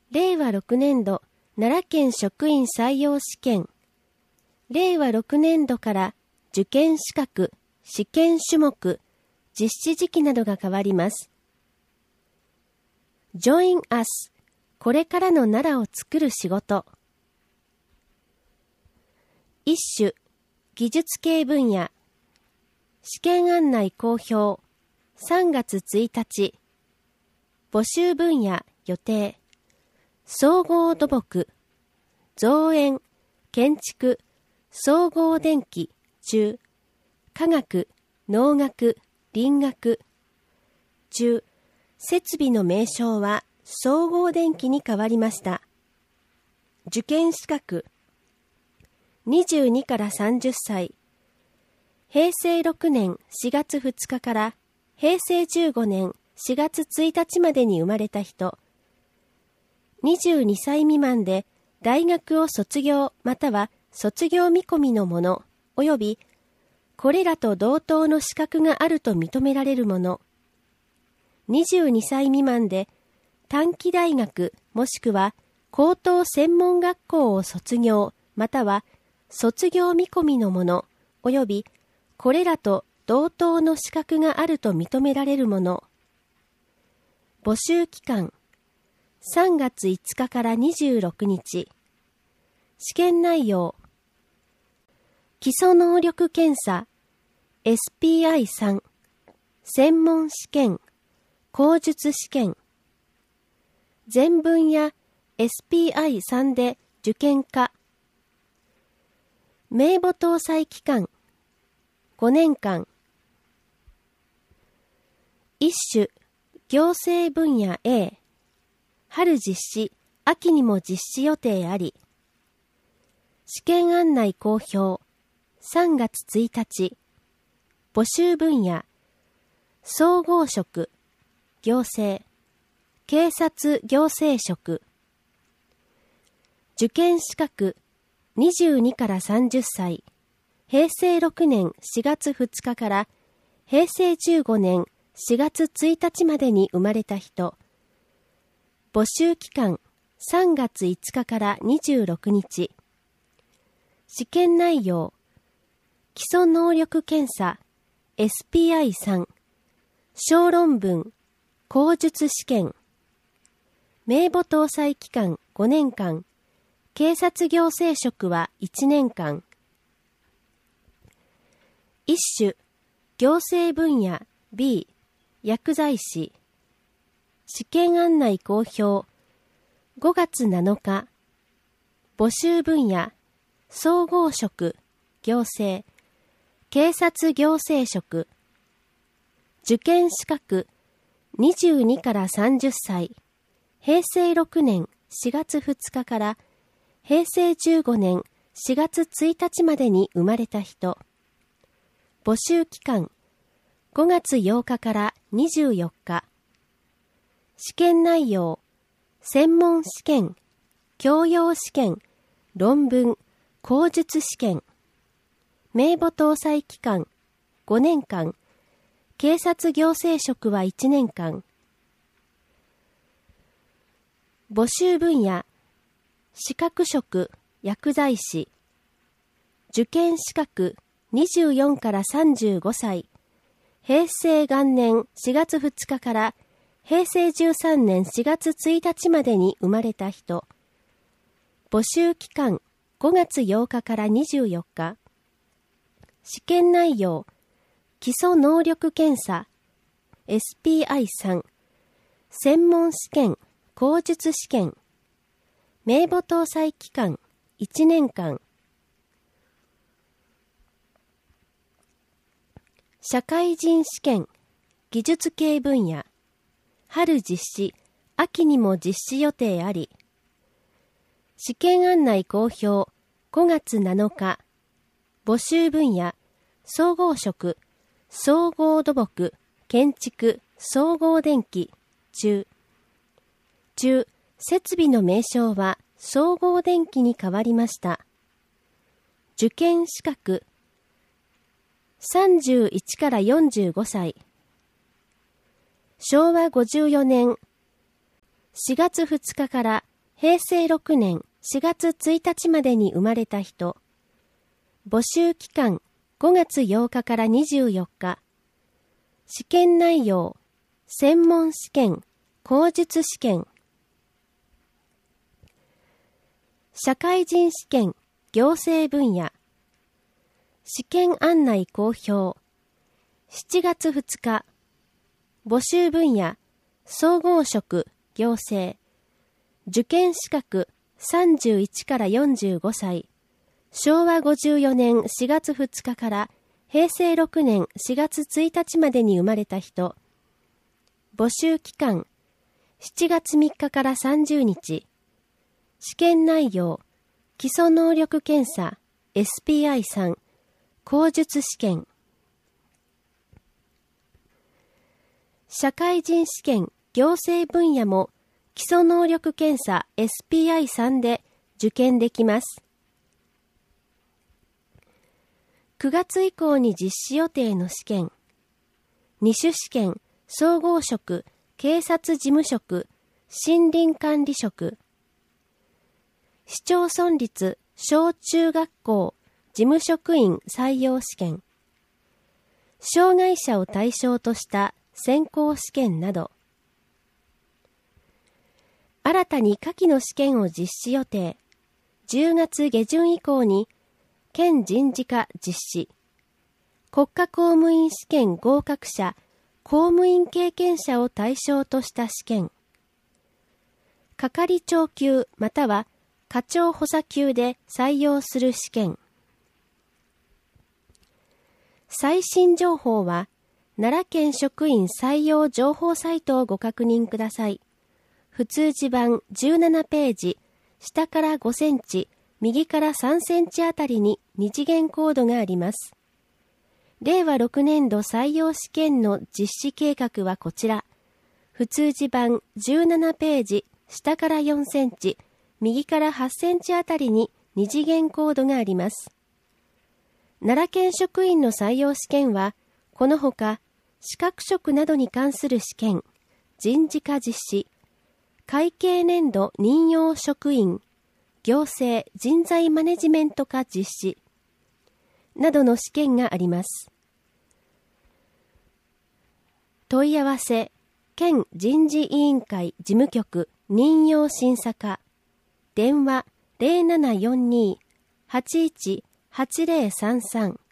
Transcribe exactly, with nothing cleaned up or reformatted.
れいわろくねんど奈良県職員採用試験。れいわろくねんどから受験資格、試験種目、実施時期などが変わります。Join us これからの奈良を作る仕事。一種、技術系分野。試験案内公表。さんがつついたち。募集分野予定。総合土木。造園、建築、総合電気、中。科学、農学、林学。中。設備の名称は総合電気に変わりました。受験資格。にじゅうにからさんじゅっさい。へいせいろくねんしがつふつかからへいせいじゅうごねんしがつついたちまでに生まれた人。にじゅうにさい未満で大学を卒業または卒業見込みのもの及びこれらと同等の資格があると認められるもの。にじゅうにさい未満で短期大学もしくは高等専門学校を卒業または卒業見込みのもの及びこれらと同等の資格があると認められるもの。募集期間さんがついつかからにじゅうろくにち。試験内容基礎能力検査 エスピーアイさん 専門試験口述試験全分野 エスピーアイさん で受験可名簿搭載期間ごねんかん一種行政分野 A 春実施秋にも実施予定あり試験案内公表さんがつついたち募集分野総合職行政警察行政職受験資格にじゅうにからさんじゅっさいへいせいろくねんしがつふつかからへいせいじゅうごねんしがつついたちまでに生まれた人。募集期間さんがついつかからにじゅうろくにち。試験内容基礎能力検査 エスピーアイさん 小論文口述試験名簿搭載期間ごねんかん警察行政職はいちねんかん一種行政分野 B 薬剤師試験案内公表ごがつなのか募集分野総合職行政警察行政職受験資格にじゅうにからさんじゅっさいへいせいろくねんしがつふつかからへいせいじゅうごねんしがつついたちまでに生まれた人。募集期間ごがつようかからにじゅうよっか。試験内容専門試験教養試験論文口述試験名簿搭載期間ごねんかん警察行政職はいちねんかん募集分野資格職薬剤師受験資格にじゅうよんからさんじゅうごさいへいせいがんねんしがつふつかからへいせいじゅうさんねんしがつついたちまでに生まれた人。募集期間ごがつようかからにじゅうよっか。試験内容基礎能力検査 エスピーアイさん 専門試験口述試験名簿搭載期間いちねんかん社会人試験技術系分野春実施秋にも実施予定あり試験案内公表ごがつなのか募集分野総合職総合土木建築総合電気中中設備の名称は総合電気に変わりました。受験資格さんじゅういちからよんじゅうごさいしょうわごじゅうよねんしがつふつかからへいせいろくねんしがつついたちまでに生まれた人。募集期間ごがつようかからにじゅうよっか。試験内容、専門試験、口述試験。社会人試験、行政分野。試験案内公表。しちがつふつか。募集分野、総合職、行政。受験資格、さんじゅういちからよんじゅうごさい。しょうわごじゅうよねんしがつふつかからへいせいろくねんしがつついたちまでに生まれた人。募集期間、しちがつみっかからさんじゅうにち。試験内容、基礎能力検査、エスピーアイさん、口述試験。社会人試験、行政分野も基礎能力検査 エスピーアイさん で受験できます。くがつ以降に実施予定の試験。二種試験、総合職、警察事務職、森林管理職。市町村立小中学校事務職員採用試験。障害者を対象とした選考試験など。新たに下記の試験を実施予定。じゅうがつげじゅん以降に県人事課実施。国家公務員試験合格者、公務員経験者を対象とした試験。係長級または課長補佐級で採用する試験。最新情報は奈良県職員採用情報サイトをご確認ください。普通字版じゅうななページ、下からごセンチ、右からさんセンチあたりに二次元コードがあります。れいわろくねんど採用試験の実施計画はこちら。普通字版じゅうななページ、下からよんセンチ、右からはちセンチあたりに二次元コードがあります。奈良県職員の採用試験は、このほか、資格職などに関する試験、人事課実施、会計年度任用職員、行政人材マネジメント課実施、などの試験があります。問い合わせ、県人事委員会事務局任用審査課、電話 ゼロななよんに はちいち はちゼロさんさん